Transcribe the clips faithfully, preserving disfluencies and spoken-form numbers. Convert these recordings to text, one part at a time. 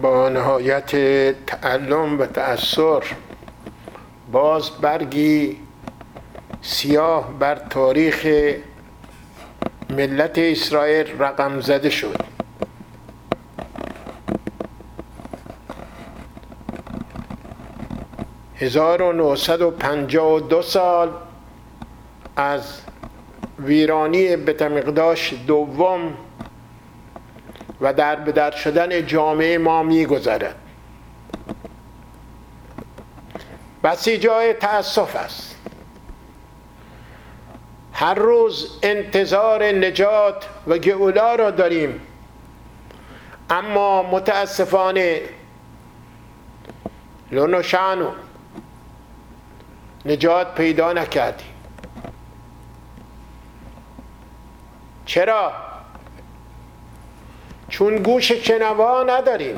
با نهایت تعلم و تأثر باز برگی سیاه بر تاریخ ملت اسرائیل رقم زده شد. هزار و نهصد و پنجاه و دو سال از ویرانی بتمقداش دوم و در بدر شدن جامعه ما می گذرد. بسی جای تأسف است. هر روز انتظار نجات و گئولا را داریم، اما متاسفانه لونوشانو نجات پیدا نکردیم. چرا؟ چون گوش شنوا نداریم.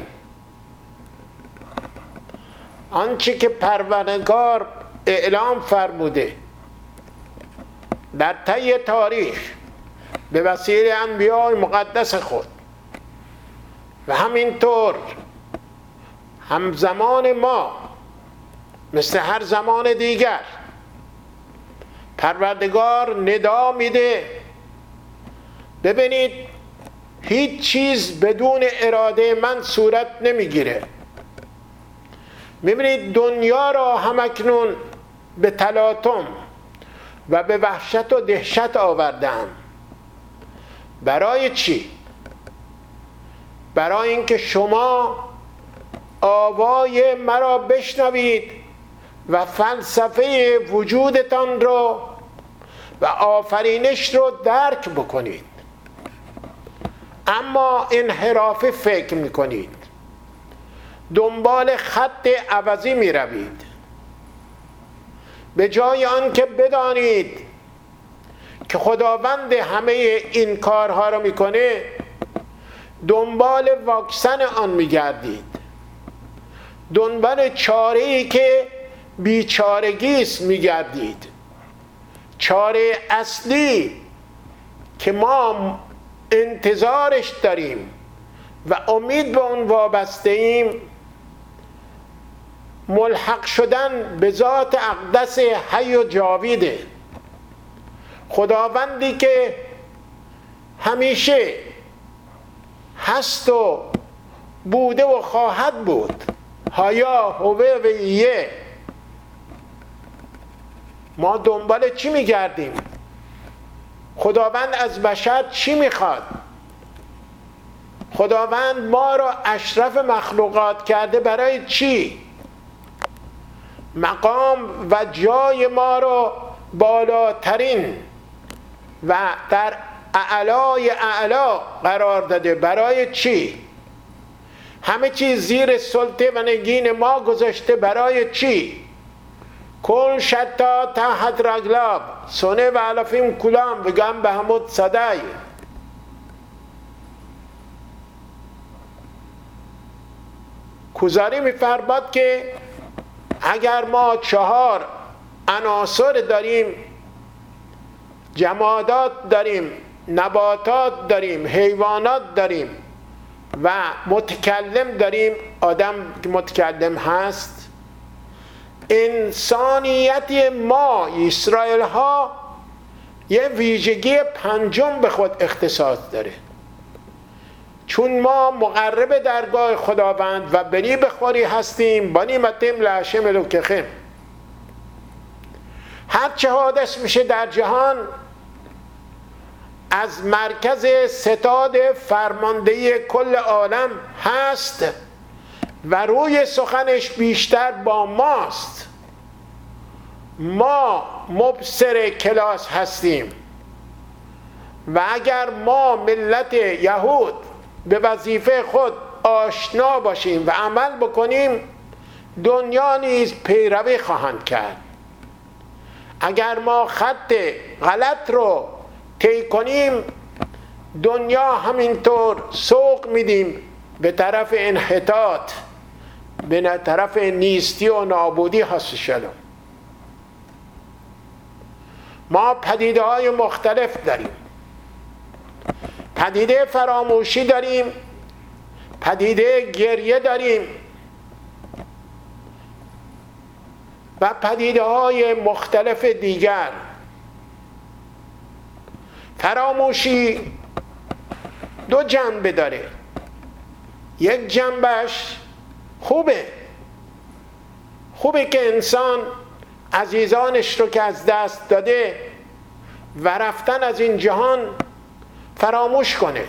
آنچه که پروردگار اعلام فرموده در طی تاریخ به وسیله انبیاء مقدس خود و همینطور همزمان ما مثل هر زمان دیگر پروردگار ندا میده. ببینید هیچ چیز بدون اراده من صورت نمیگیره. میبینید دنیا را همکنون به تلاطم و به وحشت و دهشت آوردم. برای چی؟ برای اینکه شما آوای مرا بشنوید و فلسفه وجودتان رو و آفرینش رو درک بکنید، اما انحرافی فکر میکنید، دنبال خط عوضی میروید، به جای آن که بدانید که خداوند همه این کارها رو میکنه دنبال واکسن آن میگردید، دنبال چاره‌ای که بیچارگی است میگردید. چاره اصلی که ما انتظارش داریم و امید به اون وابسته ایم ملحق شدن به ذات اقدس حی و جاویده، خداوندی که همیشه هست و بوده و خواهد بود. هایا هوه و ایه. ما دنبال چی میگردیم؟ خداوند از بشر چی میخواد؟ خداوند ما را اشرف مخلوقات کرده برای چی؟ مقام و جای ما را بالاترین و در اعلای اعلا قرار داده برای چی؟ همه چیز زیر سلطه و نگین ما گذاشته برای چی؟ کل شتا تحت رجلاب سونه و علفیم کلام بگم به همود صدای. کوزاری می‌فرماد که اگر ما چهار عناصر داریم، جمادات داریم، نباتات داریم، حیوانات داریم و متکلم داریم، آدم متکلم هست، انسانیت ما اسرائیل ها یه ویژگی پنجم به خود اختصاص داره. چون ما مقرب درگاه خداوند و بنی بخوری هستیم، بانی متیم لعشم لکخم. هر چه حادث میشه در جهان از مرکز ستاد فرماندهی کل عالم هست و روی سخنش بیشتر با ماست. ما مبصر کلاس هستیم و اگر ما ملت یهود به وظیفه خود آشنا باشیم و عمل بکنیم، دنیا نیز پیروی خواهند کرد. اگر ما خط غلط رو طی کنیم، دنیا همینطور سوق میدیم به طرف انحطاط، به طرف نیستی و نابودی هست شلم. ما پدیده های مختلف داریم. پدیده فراموشی داریم، پدیده گریه داریم و پدیده های مختلف دیگر. فراموشی دو جنبه داره. یک جنبش خوبه خوبه که انسان عزیزانش رو که از دست داده و رفتن از این جهان فراموش کنه.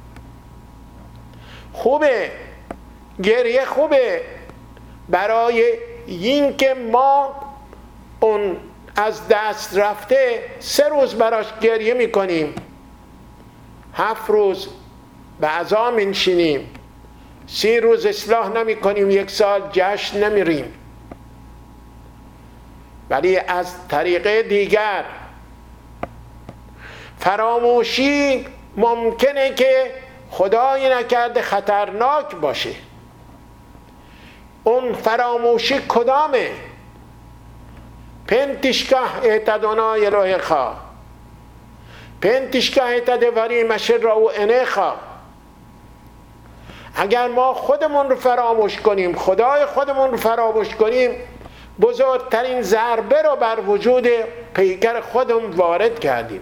خوبه، گریه خوبه برای این که ما اون از دست رفته سه روز براش گریه میکنیم، هفت روز به عزا می‌نشینیم، سی روز اصلاح نمی کنیم، یک سال جشن نمیریم. ولی از طریق دیگر فراموشی ممکنه که خدای نکرده خطرناک باشه. اون فراموشی کدامه؟ پنتیشگاه اعتدنا الهیخا پنتیشگاه اعتدواری مشر را و انیخا. اگر ما خودمون رو فراموش کنیم، خدای خودمون رو فراموش کنیم، بزرگترین ضربه رو بر وجود پیکر خودمون وارد کردیم.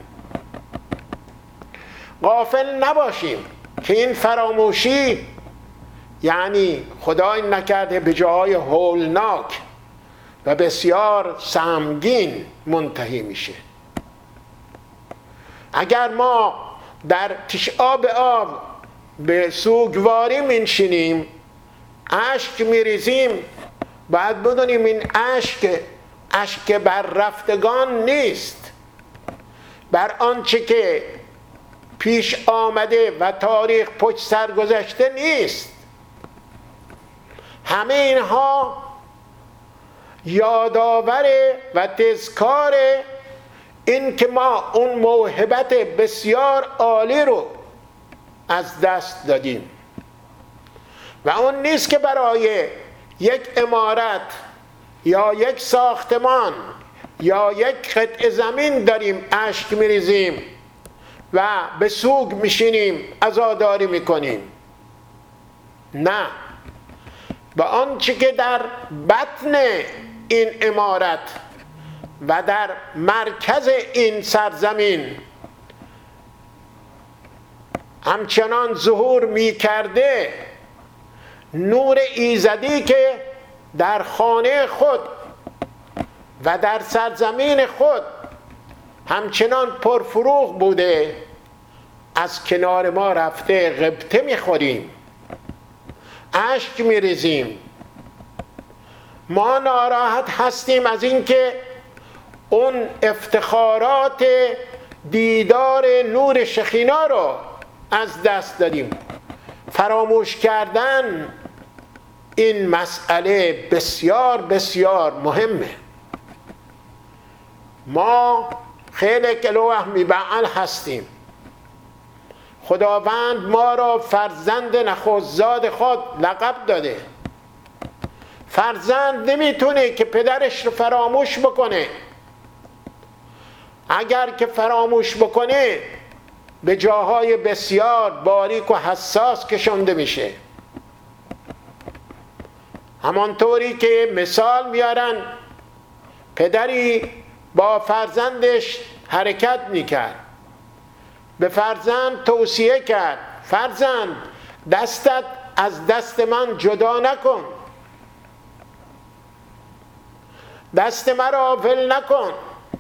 غافل نباشیم که این فراموشی یعنی خدای نکرده به جاهای هولناک و بسیار سهمگین منتهی میشه. اگر ما در تشعه بآب به سوگواری منشینیم، اشک میریزیم، باید بدونیم این اشک اشک بر رفتگان نیست، بر آنچه که پیش آمده و تاریخ پشت سر گذشته نیست. همه اینها یادآور و تذکار این که ما اون موهبت بسیار عالی رو از دست دادیم و اون نیست که برای یک عمارت یا یک ساختمان یا یک قطعه زمین داریم اشک میریزیم و به سوگ میشینیم، عزاداری میکنیم. نه، با آنچه که در بطن این عمارت و در مرکز این سرزمین همچنان ظهور می کرده، نور ایزدی که در خانه خود و در سرزمین خود همچنان پرفروغ بوده، از کنار ما رفته غبطه می خوریم، اشک می ریزیم. ما ناراحت هستیم از اینکه اون افتخارات دیدار نور شخینا رو از دست دادیم. فراموش کردن این مسئله بسیار بسیار مهمه. ما خیلی کلو وهمی بعل هستیم. خداوند ما را فرزند نخستزاد خود لقب داده. فرزند نمیتونه که پدرش رو فراموش بکنه. اگر که فراموش بکنه به جاهای بسیار باریک و حساس کشانده میشه. همانطوری که مثال میارن، پدری با فرزندش حرکت میکرد، به فرزند توصیه کرد فرزند دستت از دست من جدا نکن، دست مرا ول نکن.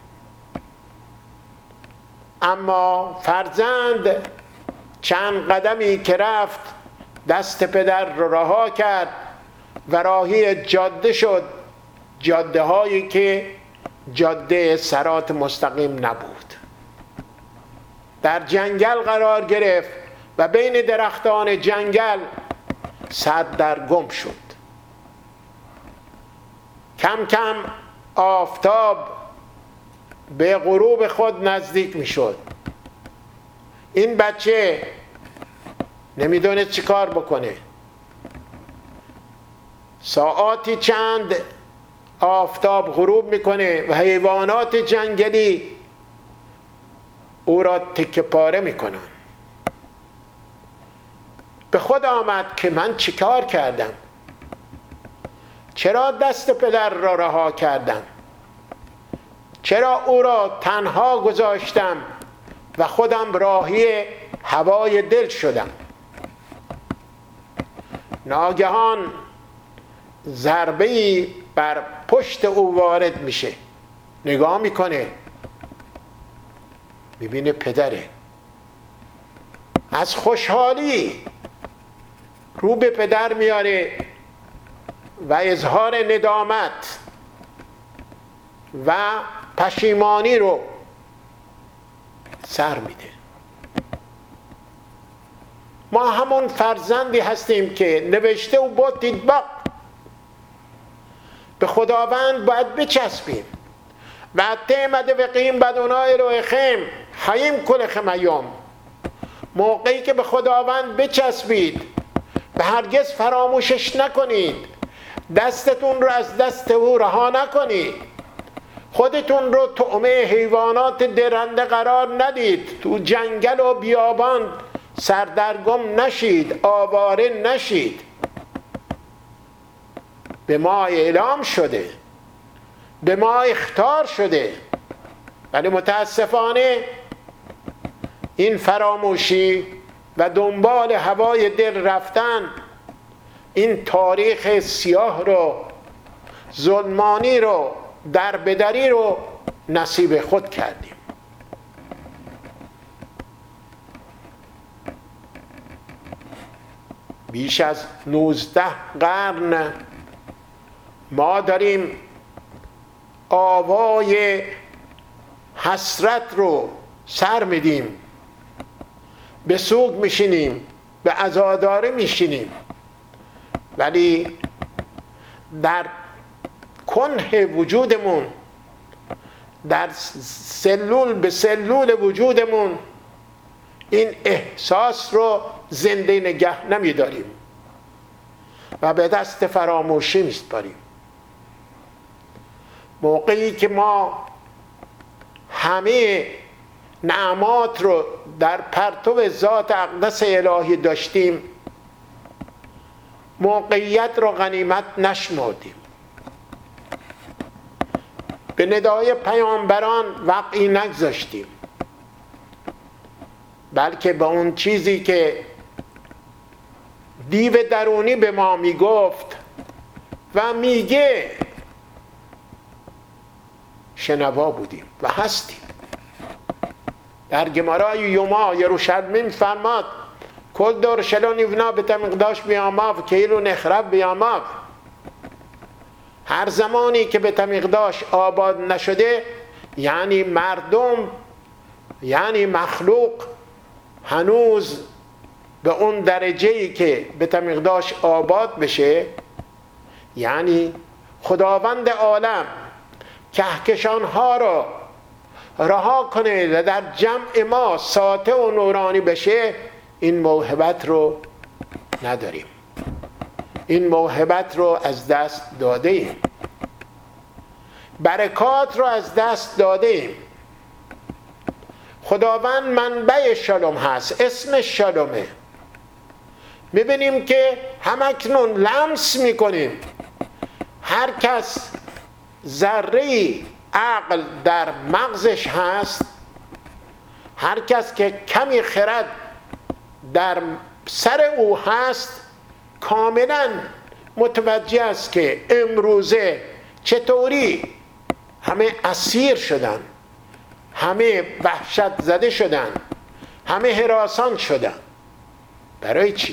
اما فرزند چند قدمی که رفت دست پدر رو رها کرد و راهی جاده شد، جاده هایی که جاده صراط مستقیم نبود. در جنگل قرار گرفت و بین درختان جنگل سردرگم شد. کم کم آفتاب به غروب خود نزدیک می شد. این بچه نمیدونه چی کار بکنه. ساعاتی چند آفتاب غروب میکنه و حیوانات جنگلی او را تکه پاره میکنن. به خود آمد که من چیکار کردم؟ چرا دست پدر را رها کردم؟ چرا او را تنها گذاشتم و خودم راهی هوای دل شدم؟ ناگهان ضربه‌ای بر پشت او وارد میشه، نگاه میکنه، میبینه پدره. از خوشحالی رو به پدر میاره و اظهار ندامت و پشیمانی رو سر میده. ما همون فرزندی هستیم که نوشته و بوتید با به خداوند باید بچسبیم و تیمد وقیم بدونای روی خیم حیم کل خمیوم. موقعی که به خداوند بچسبید و هرگز فراموشش نکنید، دستتون رو از دست او رها نکنید، خودتون رو طعمه حیوانات درنده قرار ندید، تو جنگل و بیابان سردرگم نشید، آواره نشید. به ما اعلام شده، به ما اخطار شده، ولی متاسفانه این فراموشی و دنبال هوای دل رفتن این تاریخ سیاه رو، ظلمانی رو، دربدری رو نصیب خود کردیم. بیش از نوزده قرن ما داریم آوای حسرت رو سر میدیم، به سوگ میشینیم، به عزاداره میشینیم، ولی در کنه وجودمون، در سلول به سلول وجودمون این احساس رو زنده نگه نمیداریم و به دست فراموشی میسپاریم. موقعی که ما همه نعمات رو در پرتو ذات اقدس الهی داشتیم، موقعیت رو غنیمت نشمردیم، به ندای پیامبران وقعی نگذاشتیم، بلکه به اون چیزی که دیو درونی به ما میگفت و میگه شنوا بودیم و هستیم. در گمارای یوما یروشلمین فرماد کل دور شلون یبنا به تمقداش بیاماو که ایلو نخرب بیاماو. هر زمانی که به تمقداش آباد نشده، یعنی مردم، یعنی مخلوق هنوز به اون درجه‌ای که به تمقداش آباد بشه، یعنی خداوند عالم کهکشان‌ها رو رها کنه و در جمع ما ساطع و نورانی بشه، این موهبت رو نداریم، این موهبت رو از دست داده ایم، برکات رو از دست داده ایم. خداوند منبع شالوم هست، اسمش شالومه. میبینیم که همکنون لمس میکنیم هر کس ذره‌ای عقل در مغزش هست، هر کس که کمی خرد در سر او هست، کاملا متوجه است که امروزه چطوری همه اسیر شدن، همه وحشت زده شدن، همه هراسان شدن. برای چی؟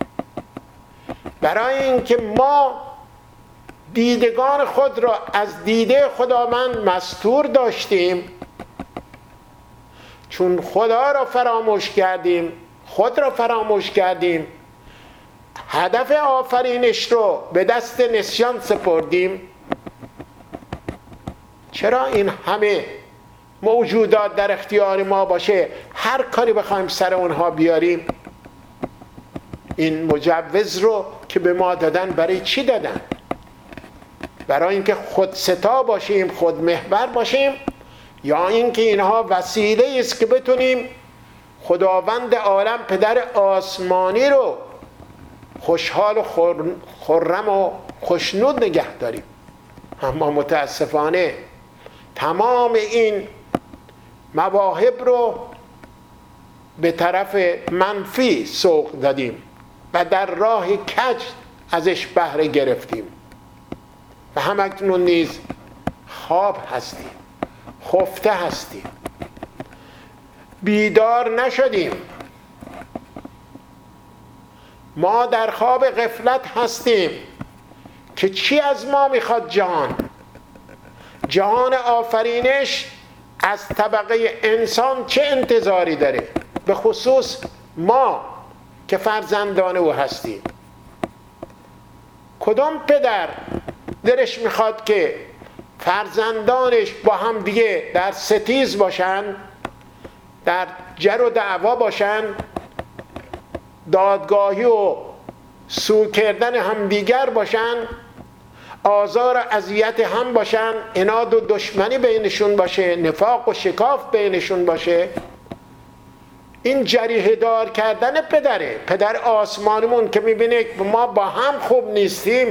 برای اینکه ما دیدگان خود را از دیده خداوند مستور داشتیم، چون خدا را فراموش کردیم، خود را فراموش کردیم، هدف آفرینش رو به دست نسیان سپردیم. چرا این همه موجودات در اختیار ما باشه، هر کاری بخوایم سر اونها بیاریم؟ این مجوز رو که به ما دادن برای چی دادن؟ برای اینکه خود ستا باشیم، خود محور باشیم، یا اینکه اینها وسیله است که بتونیم خداوند عالم پدر آسمانی رو خوشحال و خرم و خوشنود نگه داریم. اما متاسفانه تمام این مواهب رو به طرف منفی سوق دادیم و در راه کج ازش بهره گرفتیم و همکنون نیز خواب هستیم، خفته هستیم، بیدار نشدیم. ما در خواب غفلت هستیم که چی از ما میخواد جهان؟ جهان آفرینش از طبقه انسان چه انتظاری داره؟ به خصوص ما که فرزندان او هستیم. کدام پدر دلش میخواد که فرزندانش با هم دیگه در ستیز باشن، در جر و دعوا باشن، دادگاهی و سو کردن همدیگر باشن، آزار و اذیت هم باشن، عناد و دشمنی بینشون باشه، نفاق و شکاف بینشون باشه؟ این جریحه دار کردن پدره، پدر آسمانمون که میبینه ما با هم خوب نیستیم،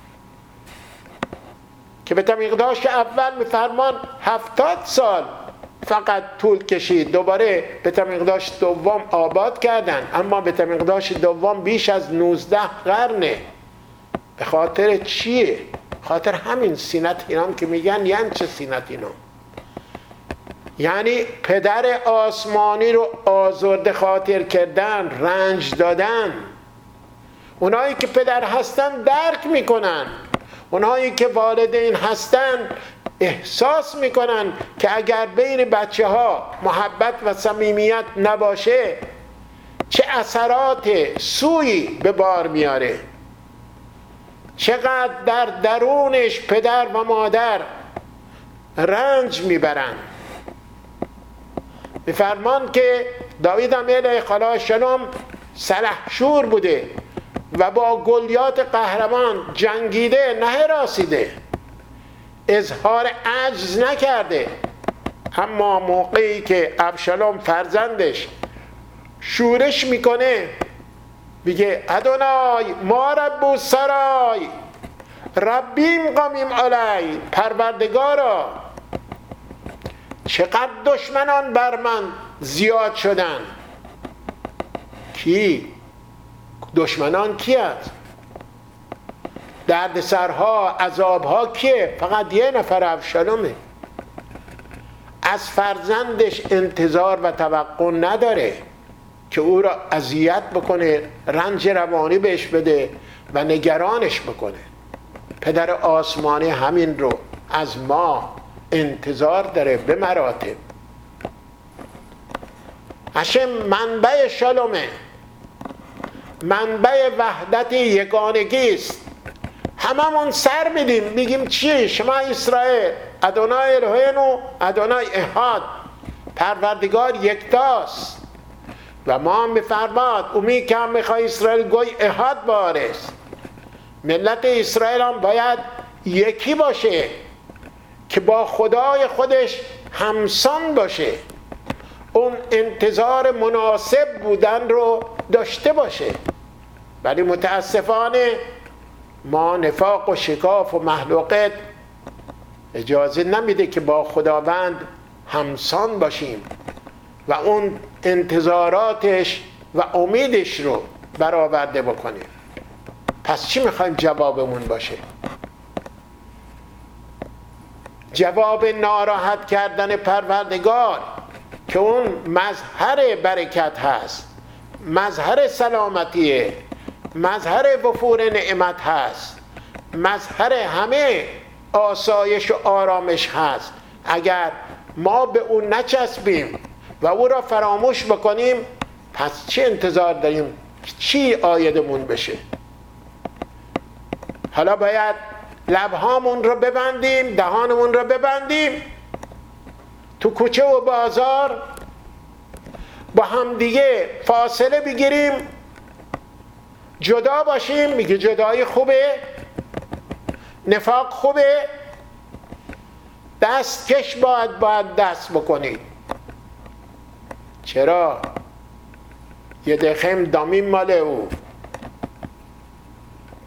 که به تمیقداش اول میفرمان هفتاد سال فقط طول کشید، دوباره به تمیقداش دوم آباد کردن، اما به تمیقداش دوم بیش از نوزده قرنه. به خاطر چیه؟ خاطر همین سینت اینام که میگن یعنی چه سینت اینام؟ یعنی پدر آسمانی رو آزرده خاطر کردن، رنج دادن. اونایی که پدر هستن درک میکنن، اونایی که والدین هستن احساس میکنن که اگر بین بچه ها محبت و صمیمیت نباشه چه اثرات سویی به بار میاره، چقدر در درونش پدر و مادر رنج میبرن. میفرمان که داوید علیه السلام سلحشور بوده و با گلیات قهرمان جنگیده، نه هراسیده، اظهار عجز نکرده. اما موقعی که ابشالوم فرزندش شورش میکنه میگه ادونای ما رب سرای ربیم قامیم علی، پروردگارا چقدر دشمنان بر من زیاد شدن. کی؟ دشمنان کی هست؟ دردسرها، عذابها کیه؟ فقط یه نفر، ابشالومه. از فرزندش انتظار و توقع نداره که او را اذیت بکنه، رنج روانی بهش بده و نگرانش بکنه. پدر آسمانی همین رو از ما انتظار داره به مراتب. هشم منبع شالومه، منبع وحدت یگانگی است. هممون سر میدیم میگیم چی؟ شما اسرائیل ادونای الهینو ادونای احاد، پروردگار یکتاست. و ما هم میفرماد اومی که هم میخوای اسرائیل گوی احاد بارست. ملت اسرائیل هم باید یکی باشه که با خدای خودش همسان باشه، اون انتظار مناسب بودن رو داشته باشه. ولی متاسفانه ما نفاق و شکاف و محلوقت اجازه نمیده که با خداوند همسان باشیم و اون انتظاراتش و امیدش رو برآورده بکنیم. پس چی میخوایم جوابمون باشه؟ جواب ناراحت کردن پروردگار که اون مظهر برکت هست، مظهر سلامتیه، مظهر وفور نعمت هست، مظهر همه آسایش و آرامش هست. اگر ما به اون نچسبیم و او را فراموش بکنیم پس چه انتظار داریم؟ چی آیدمون بشه؟ حالا باید لبهامون رو ببندیم، دهانمون رو ببندیم، تو کوچه و بازار با هم دیگه فاصله بگیریم، جدا باشیم؟ میگه جدایی خوبه؟ نفاق خوبه؟ دست کش باید باید دست بکنید. چرا؟ یه دخم دامیم مال او،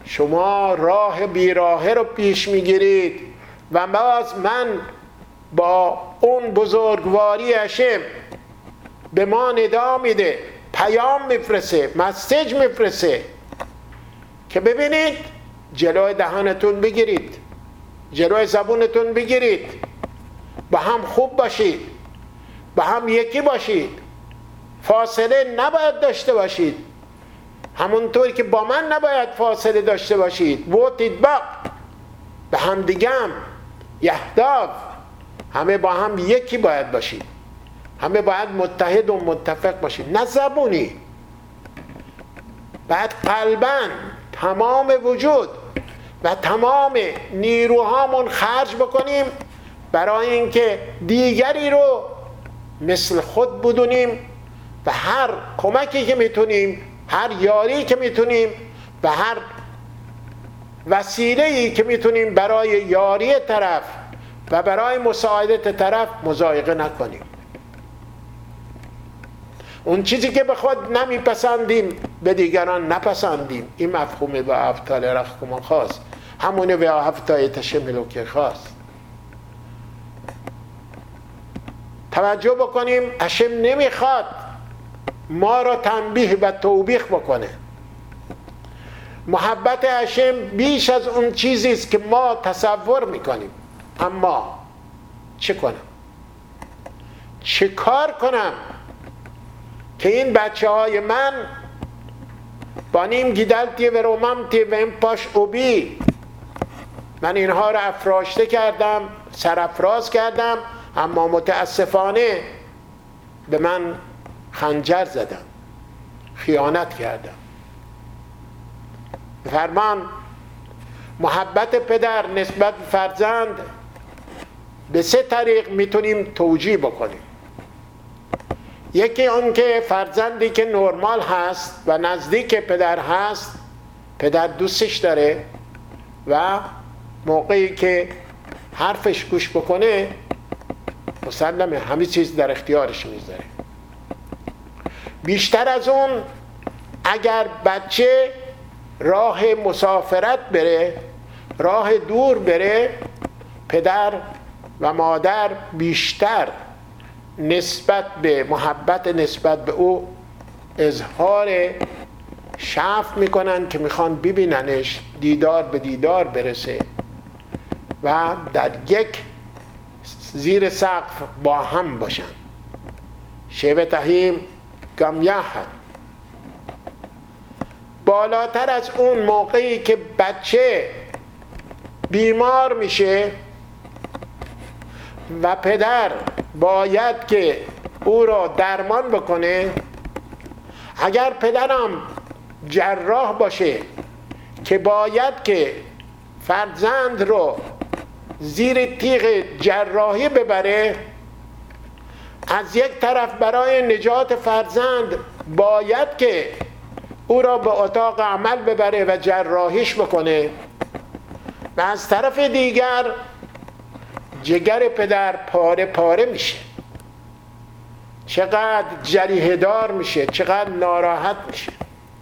شما راه بیراهه رو پیش میگیرید و باز من با اون بزرگواری هشم به ما ندا میده، پیام میفرسه، مسیج میفرسه که ببینید جلوی دهانتون بگیرید، جلوی زبونتون بگیرید، با هم خوب باشید، با هم یکی باشید، فاصله نباید داشته باشید، همونطور که با من نباید فاصله داشته باشید. و تطبق به هم دیگم یهداف، همه با هم یکی باید باشید، همه باید متحد و متفق باشید، نه زبونی، باید قلباً تمام وجود و تمام نیروهامون خرج بکنیم برای اینکه دیگری رو مثل خود بدونیم و هر کمکی که میتونیم، هر یاری که میتونیم و هر وسیله‌ای که میتونیم برای یاری طرف و برای مساعدت طرف مضایقه نکنیم. اون چیزی که به خود نمیپسندیم به دیگران نپسندیم. این مفهوم با افتال رخکمان خواست، همونه به هفتای تشملو که خواست. توجه بکنیم هشم نمیخواد ما را تنبیه و توبیخ بکنه. محبت هشم بیش از اون چیزی است که ما تصور میکنیم. اما چه کنم؟ چه کار کنم که این بچه های من با نیم گیدلتی و روممتی و این پاش اوبی، من اینها را افراشته کردم، سرافراز کردم، اما متاسفانه به من خنجر زدم، خیانت کردم. فرمان محبت پدر نسبت فرزند به سه طریق میتونیم توجیه بکنیم. یکی اون که فرزندی که نرمال هست و نزدیک پدر هست، پدر دوستش داره و موقعی که حرفش گوش بکنه مسلمه همه چیز در اختیارش میذاره. بیشتر از اون اگر بچه راه مسافرت بره، راه دور بره، پدر و مادر بیشتر نسبت به محبت نسبت به او اظهار شفق میکنن که میخوان ببیننش، دیدار به دیدار برسه و در یک زیر سقف با هم باشن. شیوه تهیم گمیاحت. بالاتر از اون موقعی که بچه بیمار میشه و پدر باید که او را درمان بکنه، اگر پدرم جراح باشه که باید که فرزند رو زیر تیغ جراحی ببره، از یک طرف برای نجات فرزند باید که او را به اتاق عمل ببره و جراحیش بکنه و از طرف دیگر جگر پدر پاره پاره میشه، چقدر جریحه دار میشه، چقدر ناراحت میشه.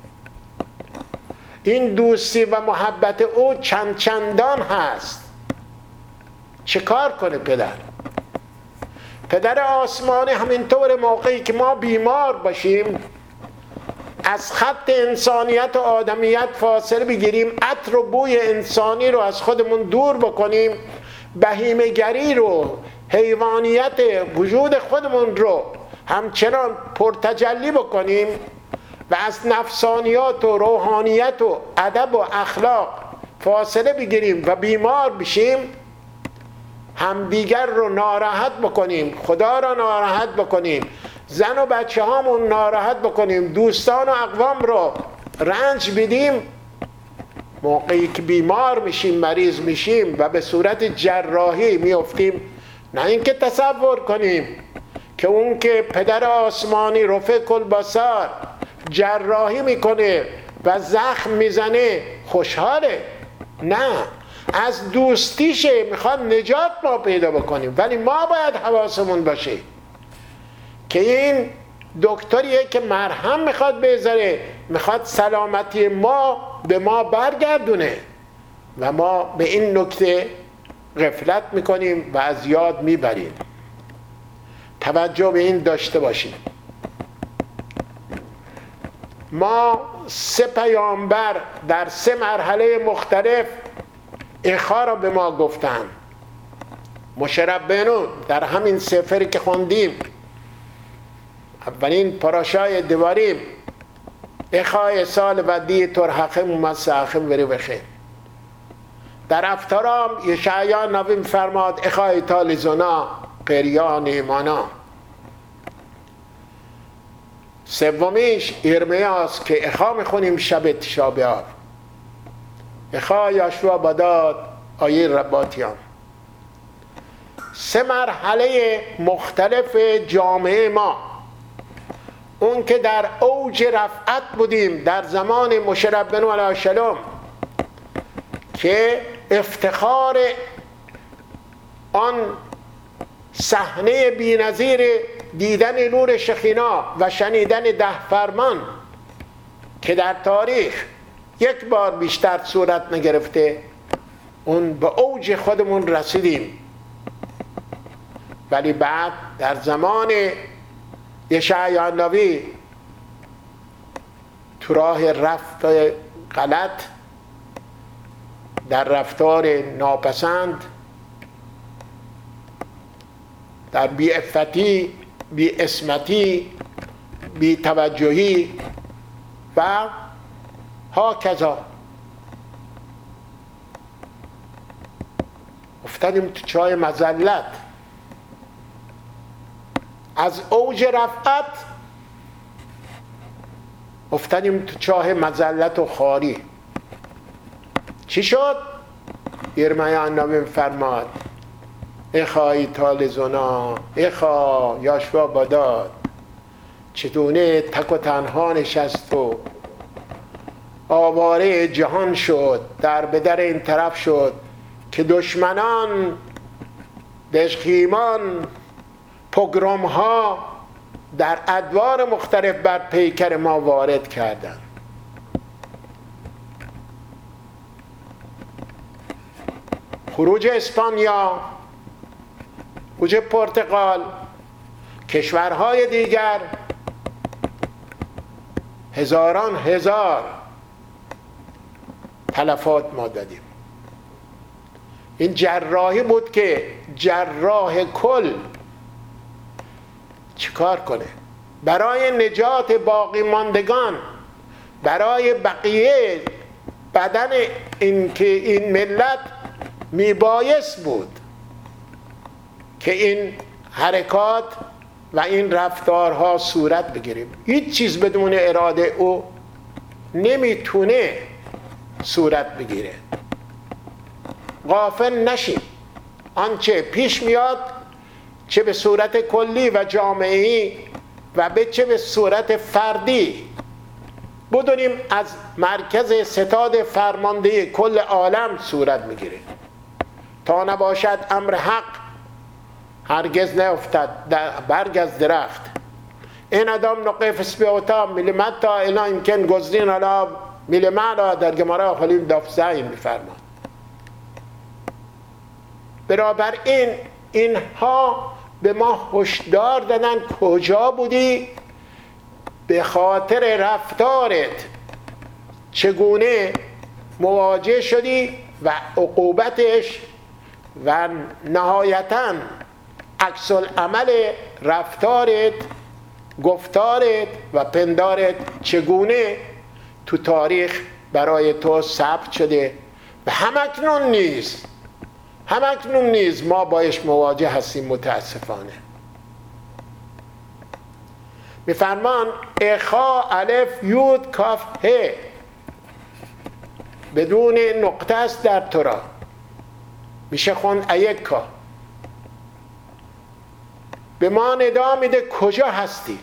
این دوستی و محبت او چند چندان هست. چه کار کنه پدر؟ پدر آسمانی همینطور موقعی که ما بیمار باشیم از خط انسانیت و آدمیت فاصله بگیریم، عطر و بوی انسانی رو از خودمون دور بکنیم، بهیمه گری رو، حیوانیت وجود خودمون رو همچنان پرتجلی بکنیم و از نفسانیات و روحانیت و ادب و اخلاق فاصله بگیریم و بیمار بشیم، همدیگر رو ناراحت بکنیم، خدا رو ناراحت بکنیم، زن و بچه هامون ناراحت بکنیم، دوستان و اقوام رو رنج بدیم، موقعی که بیمار میشیم، مریض میشیم و به صورت جراحی میافتیم، نه اینکه تصور کنیم که اون که پدر آسمانی رفیع البصر جراحی میکنه و زخم میزنه خوشحاله. نه، از دوستیشه میخواد نجات ما پیدا بکنیم، ولی ما باید حواسمون باشه که این دکتریه که مرهم میخواد بذاره، میخواد سلامتی ما به ما برگردونه و ما به این نکته غفلت میکنیم و از یاد میبریم. توجه به این داشته باشیم. ما سه پیامبر در سه مرحله مختلف اخا را به ما گفتن. مشربینون در همین سفری که خوندیم، اولین پاراشای دواریم، اخای سال بدی ترحقم و مساخم وری بخیر. در افتارام یشعیا نبی فرماد اخای تالیزونا قریان ایمانا. سومیش ارمیاست که اخا میخونیم شب تشابه‌آب. اخا یاشوا بداد آیه رباطیان. سه مرحله مختلف جامعه ما، اون که در اوج رفعت بودیم در زمان مشرب بن علیه السلام که افتخار آن صحنه بی‌نظیر دیدن نور شخینا و شنیدن ده فرمان که در تاریخ یک بار بیشتر صورت نگرفته، اون به اوج خودمون رسیدیم. ولی بعد در زمان یشعیا نبی تو راه رفت غلط، در رفتار ناپسند، در بی‌عفتی، بی‌عصمتی، بی‌توجهی و هاکذا افتادیم تو چاه مذلت. از اوج رفعت افتادیم تو چاه مذلت و خواری. چی شد؟ ارمیا نبی فرماد اخای تالزونا اخا یاشوا بداد، چگونه تک و تنها نشست و آواره جهان شد، در بدر این طرف شد که دشمنان دشخیمان پوگروم ها در ادوار مختلف بر پیکر ما وارد کردند. خروج اسپانیا، خروج پرتغال، کشورهای دیگر، هزاران هزار تلفات ما دادیم. این جراحی بود که جراح کل چیکار کنه؟ برای نجات باقی ماندگان، برای بقیه بدن این که این ملت میبایست بود که این حرکات و این رفتارها صورت بگیریم. هیچ چیز بدون اراده او نمیتونه صورت بگیره. غافل نشیم. آنچه پیش میاد چه به صورت کلی و جامعی و به چه به صورت فردی، بدونیم از مرکز ستاد فرمانده کل عالم صورت میگیره. تا نباشد امر حق هرگز نیفتد برگ از درخت. این ادام نقف اسبیوتا میلیمتا الا امکن گزرین علا میلیمانا در گمارا خلیم دفزین میفرماد. برابر این اینها به ما هشدار دادن کجا بودی؟ به خاطر رفتارت چگونه مواجه شدی و عقوبتش و نهایتاً عکس العمل رفتارت، گفتارت و پندارت چگونه تو تاریخ برای تو ثبت شده و همکنون نیز همکنون نیز ما باش مواجه هستیم. متاسفانه میفرمان اخا الف یود کاف ه، بدون نقطه است در تورا، میشه خوند ایکا. به ما ندا میده کجا هستی؟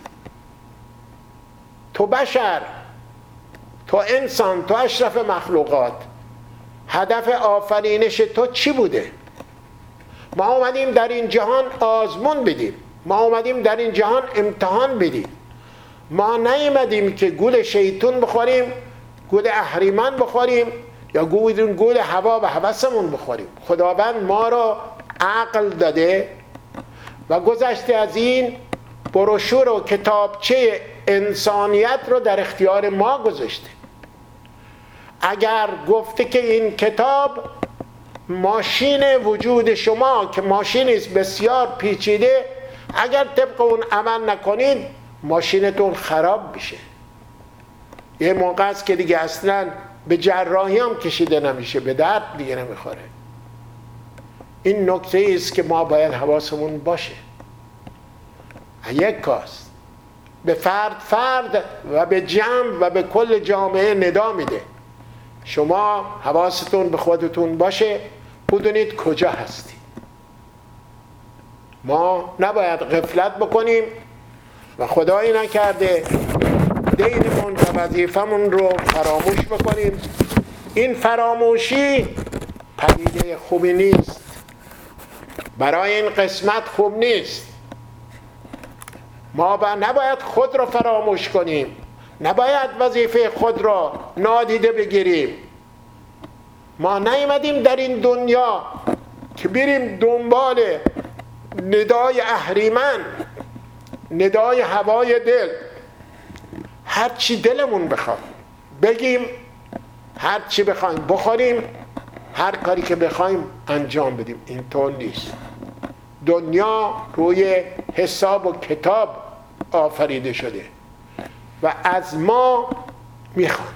تو بشر، تو انسان، تو اشرف مخلوقات، هدف آفرینش تو چی بوده؟ ما اومدیم در این جهان آزمون بدیم، ما اومدیم در این جهان امتحان بدیم، ما نیومدیم که گول شیطون بخوریم، گول اهریمن بخوریم، یا گول گول هوا و هوسمون بخوریم. خداوند ما را عقل داده و گذشته از این بروشور و کتابچه انسانیت رو در اختیار ما گذاشته. اگر گفته که این کتاب ماشین وجود شما که ماشینی است بسیار پیچیده، اگر طبق اون عمل نکنید ماشینتون خراب میشه. یه موقع است که دیگه اصلا به جراحی هم کشیده نمیشه، به درد دیگه نمیخوره. این نکته است که ما باید حواسمون باشه. یک کاست به فرد فرد و به جمع و به کل جامعه ندا میده. شما حواستون به خودتون باشه، بدونید کجا هستی. ما نباید غفلت بکنیم و خدایی نکرده دینمون و وظیفمون رو فراموش بکنیم. این فراموشی پدیده خوبی نیست، برای این قسمت خوب نیست. ما با نباید خود را فراموش کنیم، نباید وظیفه خود را نادیده بگیریم. ما نیامدیم در این دنیا که بریم دنبال ندای اهریمن، ندای هوای دل، هر چی دلمون بخواد بگیم، هر چی بخوایم بخوریم، هر کاری که بخوایم انجام بدیم. اینطور نیست. دنیا روی حساب و کتاب آفریده شده و از ما میخوان،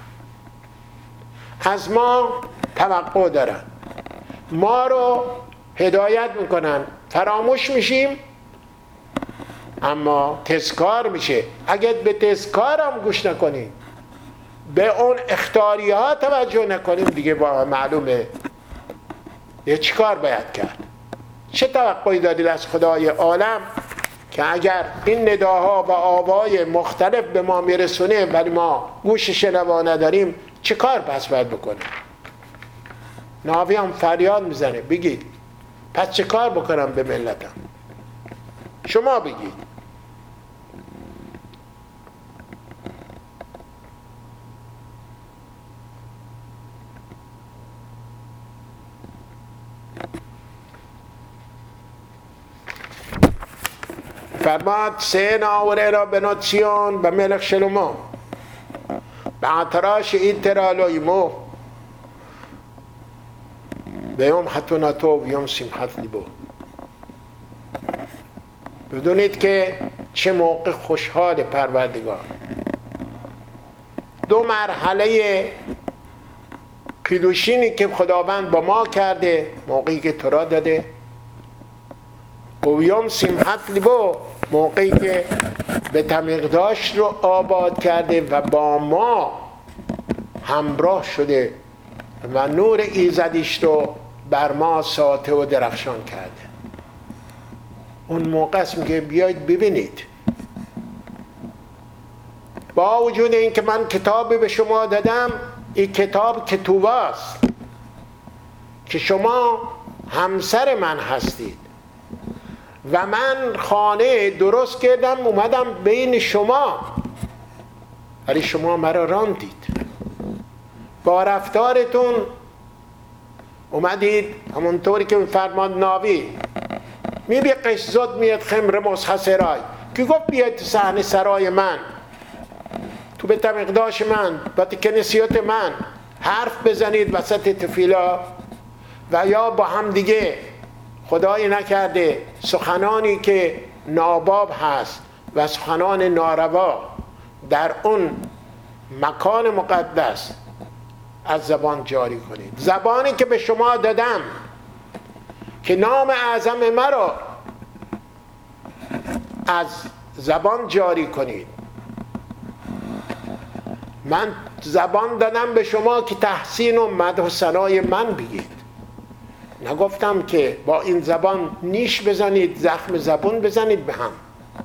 از ما توقع دارن، ما رو هدایت میکنن. فراموش میشیم اما تذکار میشه. اگر به تذکار هم گوش نکنیم، به اون اختیاری ها توجه نکنیم، دیگه با معلومه یه چی کار باید کرد. چه توقعی دارید از خدای عالم که اگر این نداها و آوای مختلف به ما میرسونه ولی ما گوش شنوا نداریم، چه کار پس باید بکنیم؟ ناوی هم فریاد میزنه، بگید پس چه کار بکنم به ملتم؟ شما بگید. فرماد سه ناوره را به نوتسیون به ملک شلومو به اعتراش این ترالویمو به یوم حتوناتو و یوم سیمحت لیبو. بدونید که چه موقع خوشحال پروردگار. دو مرحله کیلوشینی که خداوند با ما کرده، موقعی که تو را داده، و یوم سیمحت لیبو موقعی که به تمیقداش رو آباد کرده و با ما همراه شده و نور ایزدیش رو بر ما ساطع و درخشان کرده. اون موقع است میگه بیاید ببینید، با وجود این که من کتابی به شما دادم، این کتاب کتوباست که شما همسر من هستید و من خانه درست کردم اومدم بین شما، ولی شما مرا راندید. با رفتارتون اومدید همونطوری که فرمان ناوی میبی قشزد میاد خمر مسخ سرای که گفت بیاید تو صحن سرای من، تو به تمقداش من با کنسیت من حرف بزنید وسط تفیلا، و یا با هم دیگه خدایی نکرده سخنانی که ناباب هست و سخنان ناروا در اون مکان مقدس از زبان جاری کنید. زبانی که به شما دادم که نام اعظم مرا از زبان جاری کنید. من زبان دادم به شما که تحسین و مدح و ثنای من بگید. نگفتم که با این زبان نیش بزنید، زخم زبون بزنید به هم.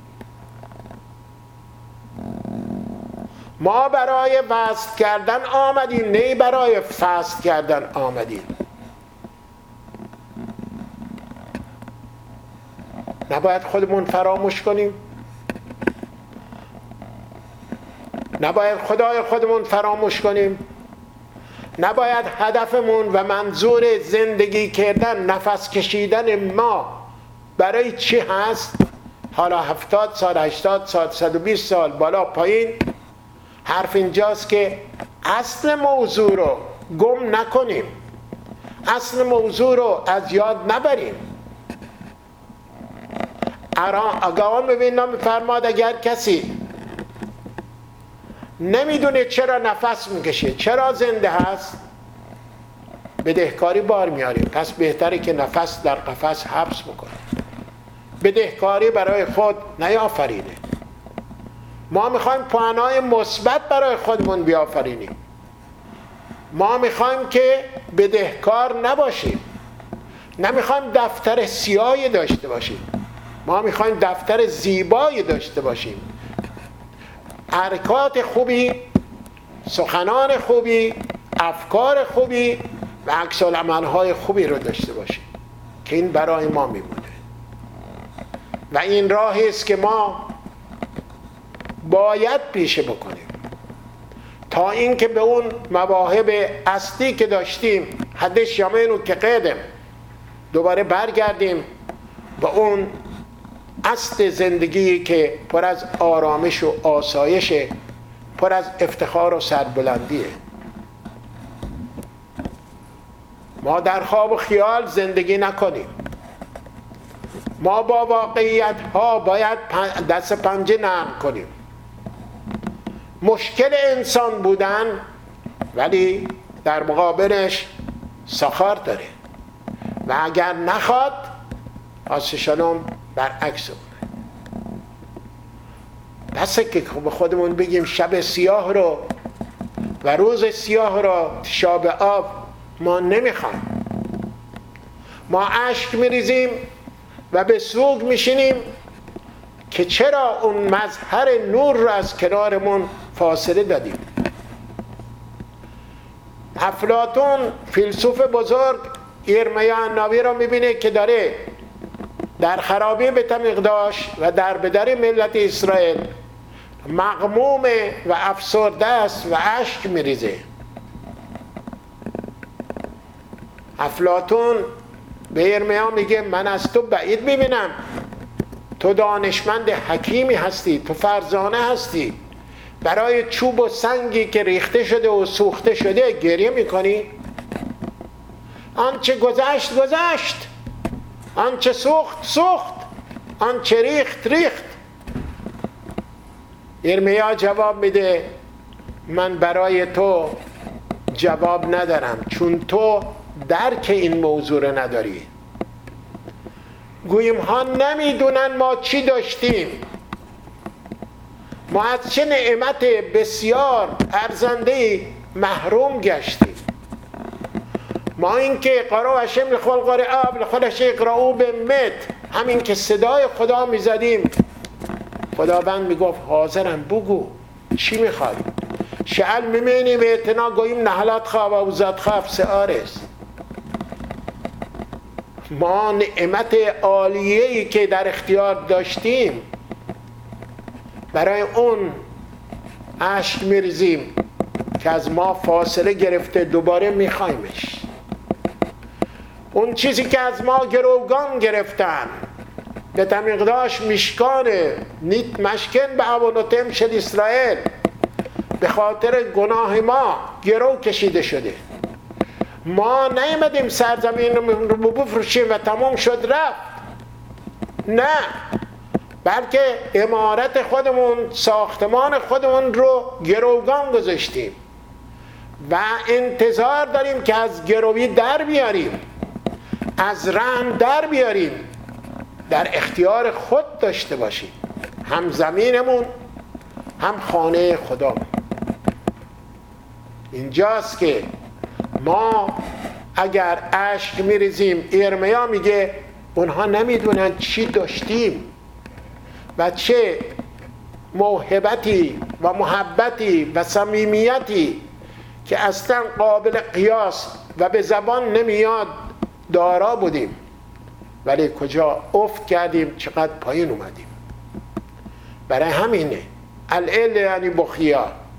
ما برای وصل کردن آمدیم، نه برای فصل کردن آمدیم. نباید خودمون فراموش کنیم. نباید خدای خودمون فراموش کنیم. نباید هدفمون و منظور زندگی کردن، نفس کشیدن ما برای چی هست؟ حالا هفتاد سال، هشتاد سال، صد و بیست سال، بالا پایین. حرف اینجاست که اصل موضوع رو گم نکنیم، اصل موضوع رو از یاد نبریم. آقایان میبینم میفرماد اگر کسی نمیدونه چرا نفس میکشه، چرا زنده هست، بدهکاری بار میاریم. پس بهتره که نفس در قفس حبس بکنه، بدهکاری برای خود نیافرینه. ما میخوایم پوانای مثبت برای خودمون بیافرینیم. ما میخوایم که بدهکار نباشیم، نمیخوایم دفتر سیاهی داشته باشیم، ما میخوایم دفتر زیبایی داشته باشیم، حرکات خوبی، سخنان خوبی، افکار خوبی و عکس العمل‌های خوبی رو داشته باشیم که این برای ما میمونه. و این راهی است که ما باید پیشه بکنیم تا اینکه به اون مواهب اصلی که داشتیم، حدش یامینو که قدم، دوباره برگردیم به اون اصل زندگی که پر از آرامش و آسایش، پر از افتخار و سربلندیه. ما در خواب و خیال زندگی نکنیم. ما با واقعیت ها باید دست پنجه نرم کنیم. مشکل انسان بودن ولی در مقابلش سخار داره و اگر نخواد آسشالم برعکس اونه. بسه که به خودمون بگیم شب سیاه رو و روز سیاه رو شاب آب ما نمیخوایم. ما اشک میریزیم و به سوگ میشینیم که چرا اون مظهر نور رو از کنارمون فاصله دادیم. افلاطون فیلسوف بزرگ ایرمیا عنابی رو میبینه که داره در خرابی بیت مقداش و در بدر ملت اسرائیل مغموم و افسرده است و اشک میریزه. افلاطون به ارمیا میگه من از تو بعید میبینم، تو دانشمند حکیمی هستی، تو فرزانه هستی، برای چوب و سنگی که ریخته شده و سوخته شده گریه میکنی؟ آنچه گذشت گذشت، آنچه سوخت سوخت، آنچه ریخت ریخت. ارمیا جواب میده من برای تو جواب ندارم، چون تو درک این موضوع رو نداری. گویم ها نمیدونن ما چی داشتیم، ما از چه نعمت بسیار ارزنده محروم گشتیم. ما این که قرآن هشم لخول قرآب لخولش اقرأو به مت، همین که صدای خدا میزدیم خداوند میگفت حاضرم بگو چی میخوای. شعل میمینی و اتنا گویم نحلت خواب و وزد خواب سعارست. ما نعمت عالیه‌ای که در اختیار داشتیم برای اون اشک میریزیم که از ما فاصله گرفته، دوباره میخوایمش. اون چیزی که از ما گروگان گرفتن به تمیقداش مشکانه نیت مشکن به عوانوتم شد اسرائیل، به خاطر گناه ما گرو کشیده شده. ما نیامدیم سرزمین رو بفروشیم و تمام شد رفت، نه، بلکه عمارت خودمون، ساختمان خودمون رو گروگان گذاشتیم و انتظار داریم که از گروی در بیاریم، از رهن در بیاریم، در اختیار خود داشته باشیم، هم زمینمون هم خانه خدامون. اینجاست که ما اگر اشک میریزیم، ارمیا میگه اونها نمیدونن چی داشتیم و چه موهبتی و محبتی و صمیمیتی که اصلا قابل قیاس و به زبان نمیاد دارا بودیم، ولی کجا افت کردیم، چقدر پایین اومدیم. برای همینه العله یعنی بخیا،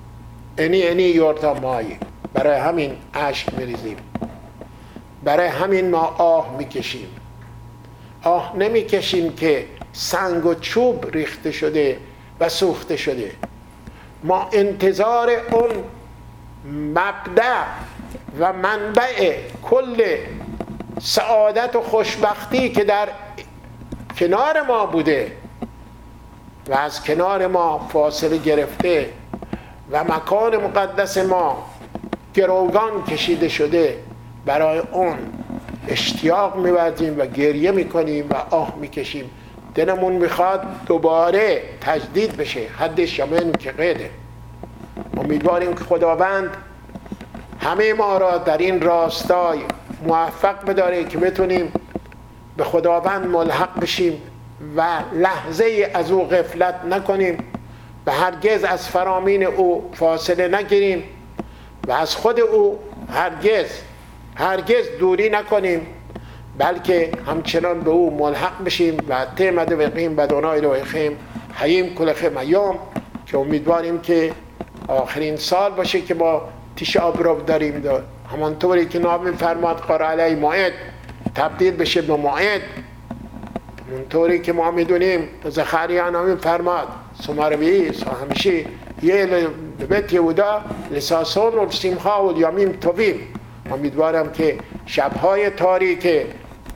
اینی اینی یورتا مایی. برای همین اشک میریزیم، برای همین ما آه میکشیم. آه نمیکشیم که سنگ و چوب ریخته شده و سوخته شده. ما انتظار اون مبدأ و منبع کل سعادت و خوشبختی که در کنار ما بوده و از کنار ما فاصله گرفته و مکان مقدس ما گروگان کشیده شده، برای اون اشتیاق می‌ورزیم و گریه میکنیم و آه میکشیم. دلمون میخواد دوباره تجدید بشه. حدش یمین که قیده. امیدواریم که خداوند همه ما را در این راستای موفق بداره که بتونیم به خداوند ملحق بشیم و لحظه از او غفلت نکنیم و هرگز از فرامین او فاصله نگیریم و از خود او هرگز هرگز دوری نکنیم، بلکه همچنان به او ملحق بشیم و تیمد وقیم بدونای رو خیم حییم کل خیم ایام، که امیدواریم که آخرین سال باشه که با تیش آب داریم. دار همانطوری که نام فرماد قرآن علی موعد تبدیل بشه به موعد، همونطوری که ما میدونیم زخریا نام فرماد سماروی همیشه یه بیت یهودا لساسون و سیمخا و یامیم تویم. امیدوارم که شبهای تاریک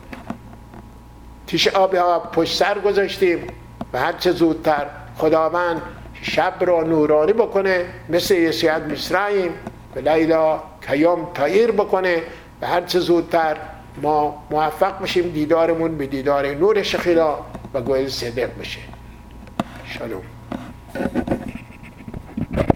تیش آب ها پشت سر گذاشتیم و هر چه زودتر خداوند شب را نورانی بکنه، مثل یسیعت مصرعیم و لیلا کیام تایر بکنه و هر چه زودتر ما موفق بشیم دیدارمون به دیدار نور شخیرا و گویل صدق بشه. شالوم.